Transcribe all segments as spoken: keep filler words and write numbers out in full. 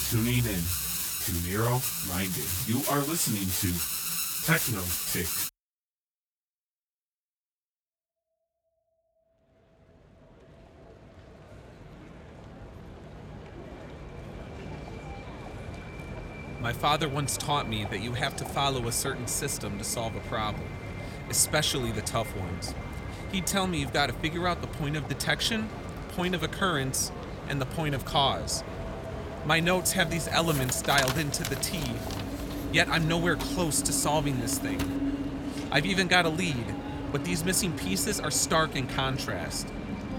tuning in to Nero Minded. You are listening to Techno Tick. My father once taught me that you have to follow a certain system to solve a problem, especially the tough ones. He'd tell me you've got to figure out the point of detection, point of occurrence, and the point of cause. My notes have these elements dialed into the T, yet I'm nowhere close to solving this thing. I've even got a lead, but these missing pieces are stark in contrast.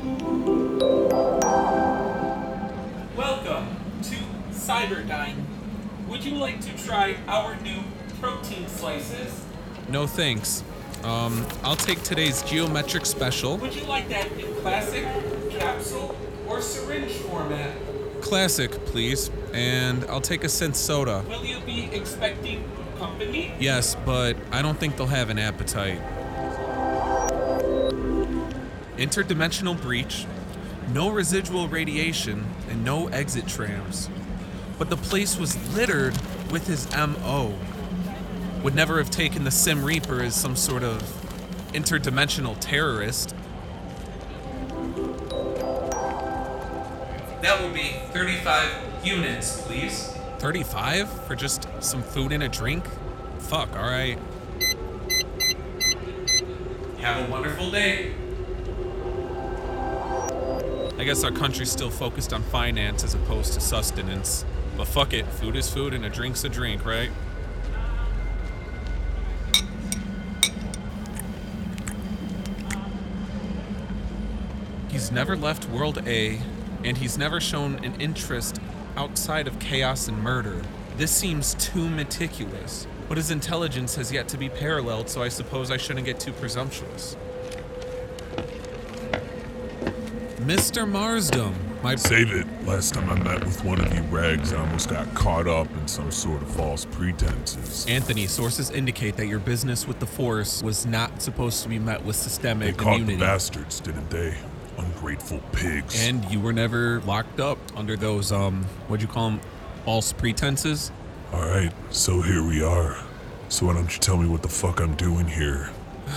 Welcome to Cyberdyne. Would you like to try our new protein slices? No thanks. Um, I'll take today's geometric special. Would you like that in classic, capsule, or syringe format? Classic, please. And I'll take a synth soda. Will you be expecting company? Yes, but I don't think they'll have an appetite. Interdimensional breach, no residual radiation, and no exit trams. But the place was littered with his M O. Would never have taken the Sim Reaper as some sort of interdimensional terrorist. That will be thirty-five units, please. thirty-five for just some food and a drink? Fuck, alright. Have a wonderful day. I guess our country's still focused on finance as opposed to sustenance. But fuck it, food is food and a drink's a drink, right? He's never left World A, and he's never shown an interest outside of chaos and murder. This seems too meticulous, but his intelligence has yet to be paralleled, so I suppose I shouldn't get too presumptuous. Mister Marsdom, my... Save it. Last time I met with one of you rags, I almost got caught up in some sort of false pretenses. Anthony, sources indicate that your business with the Force was not supposed to be met with systemic They caught immunity. the bastards, didn't they? Ungrateful pigs. And you were never locked up under those, um, what'd you call them, false pretenses? Alright, so here we are. So why don't you tell me what the fuck I'm doing here?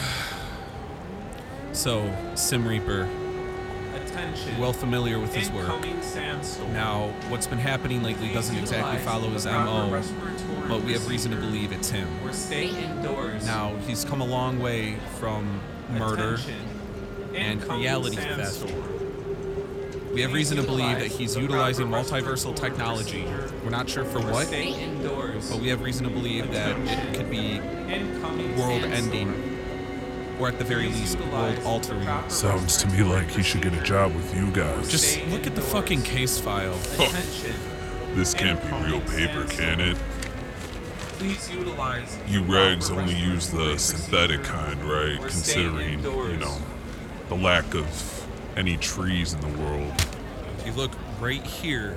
So, Sim Reaper, Attention. well familiar with his work. Incoming sandstorm. Now, what's been happening lately Please doesn't exactly utilize follow his the M proper O, respiratory but we have reason to procedure. believe it's him. Or stay indoors. Now, he's come a long way from murder Attention. and Incoming reality theft. sandstorm. We have reason to believe that Utilize he's the utilizing proper multiversal respiratory technology. procedure. We're not sure for Or what, Stay indoors. but we have reason to believe that it could be Incoming world sandstorm. ending, or at the very Please least, utilize world the altering. proper Sounds to me like he should get a job with you guys. Just look at the fucking case file. Attention. This can't be real paper, can it? Please utilize You the rags proper only use the respiratory synthetic procedure. kind, right? Or stay Considering, indoors. you know, the lack of any trees in the world. If you look right here,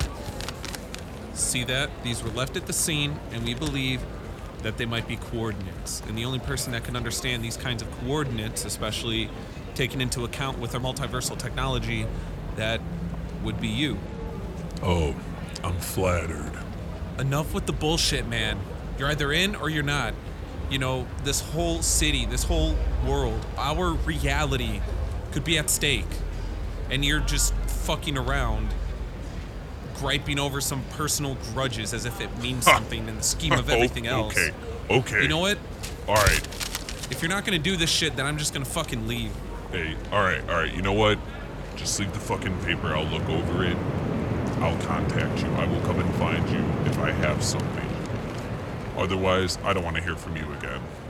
see that? These were left at the scene, and we believe that they might be coordinates. And the only person that can understand these kinds of coordinates, especially taken into account with our multiversal technology, that would be you. Oh, I'm flattered. Enough with the bullshit, man. You're either in or you're not. You know, this whole city, this whole world, our reality could be at stake. And you're just fucking around, griping over some personal grudges as if it means something in the scheme of everything Oh, else. Okay, okay. You know what? Alright. If you're not gonna do this shit, then I'm just gonna fucking leave. Hey, alright, alright. You know what? Just leave the fucking paper. I'll look over it. I'll contact you. I will come and find you if I have something. Otherwise, I don't want to hear from you again.